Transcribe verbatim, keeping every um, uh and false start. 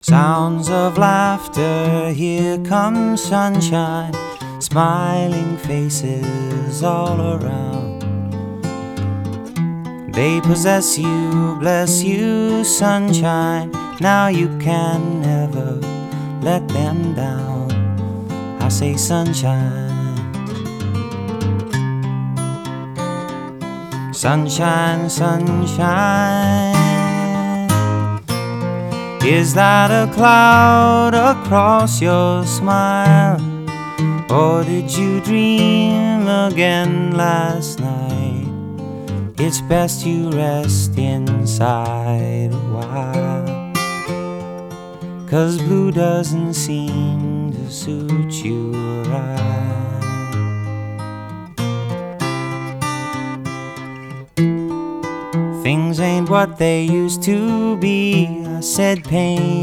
Sounds of laughter, here comes sunshine, smiling faces all around. They possess you, bless you, sunshine. Now you can never let them down. I say sunshine. Sunshine, sunshine. Is that a cloud across your smile? Or did you dream again last night? It's best you rest inside a while, 'cause blue doesn't seem to suit you right. Things ain't what they used to be. I said pain